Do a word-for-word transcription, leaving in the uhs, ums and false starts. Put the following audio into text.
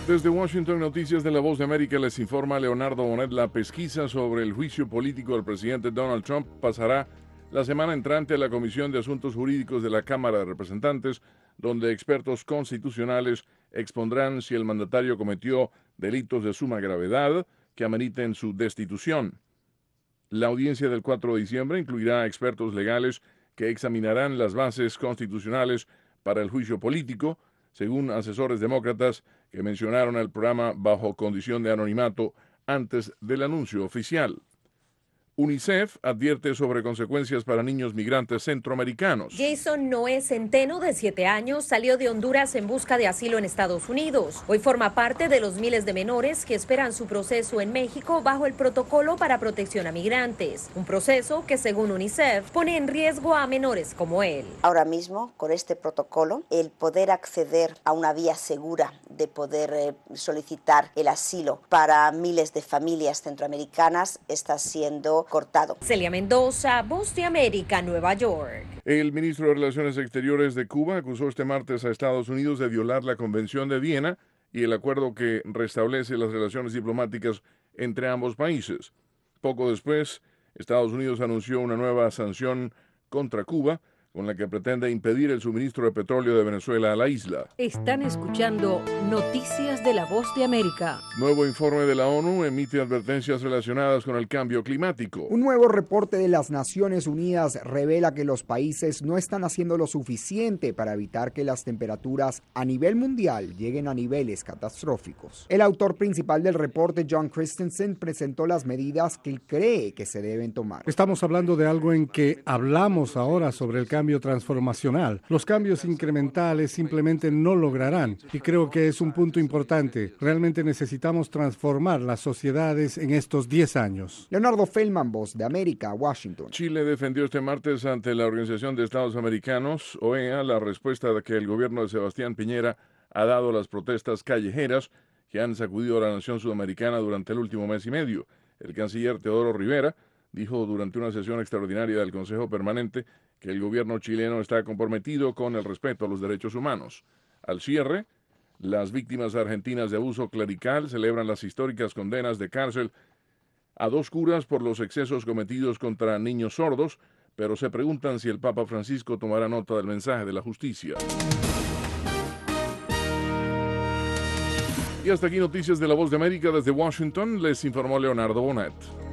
Desde Washington, Noticias de la Voz de América, les informa Leonardo Bonet. La pesquisa sobre el juicio político del presidente Donald Trump pasará la semana entrante a la Comisión de Asuntos Jurídicos de la Cámara de Representantes, donde expertos constitucionales expondrán si el mandatario cometió delitos de suma gravedad que ameriten su destitución. La audiencia del cuatro de diciembre incluirá expertos legales que examinarán las bases constitucionales para el juicio político, según asesores demócratas que mencionaron el programa bajo condición de anonimato antes del anuncio oficial. UNICEF advierte sobre consecuencias para niños migrantes centroamericanos. Jason Noé Centeno, de siete años, salió de Honduras en busca de asilo en Estados Unidos. Hoy forma parte de los miles de menores que esperan su proceso en México bajo el Protocolo para Protección a Migrantes, un proceso que, según UNICEF, pone en riesgo a menores como él. Ahora mismo, con este protocolo, el poder acceder a una vía segura de poder eh, solicitar el asilo para miles de familias centroamericanas está siendo cortado. Celia Mendoza, Voz de América, Nueva York. El ministro de Relaciones Exteriores de Cuba acusó este martes a Estados Unidos de violar la Convención de Viena y el acuerdo que restablece las relaciones diplomáticas entre ambos países. Poco después, Estados Unidos anunció una nueva sanción contra Cuba, con la que pretende impedir el suministro de petróleo de Venezuela a la isla. Están escuchando Noticias de la Voz de América. Nuevo informe de la ONU emite advertencias relacionadas con el cambio climático. Un nuevo reporte de las Naciones Unidas revela que los países no están haciendo lo suficiente para evitar que las temperaturas a nivel mundial lleguen a niveles catastróficos. El autor principal del reporte, John Christensen, presentó las medidas que él cree que se deben tomar. Estamos hablando de algo en que hablamos ahora sobre el cambio cambio transformacional. Los cambios incrementales simplemente no lograrán y creo que es un punto importante. Realmente necesitamos transformar las sociedades en estos diez años. Leonardo Feldman, Voz de América, Washington. Chile defendió este martes ante la Organización de Estados Americanos, O E A, la respuesta que el gobierno de Sebastián Piñera ha dado a las protestas callejeras que han sacudido a la nación sudamericana durante el último mes y medio. El canciller Teodoro Rivera dijo durante una sesión extraordinaria del Consejo Permanente que el gobierno chileno está comprometido con el respeto a los derechos humanos. Al cierre, las víctimas argentinas de abuso clerical celebran las históricas condenas de cárcel a dos curas por los excesos cometidos contra niños sordos, pero se preguntan si el Papa Francisco tomará nota del mensaje de la justicia. Y hasta aquí Noticias de la Voz de América. Desde Washington les informó Leonardo Bonet.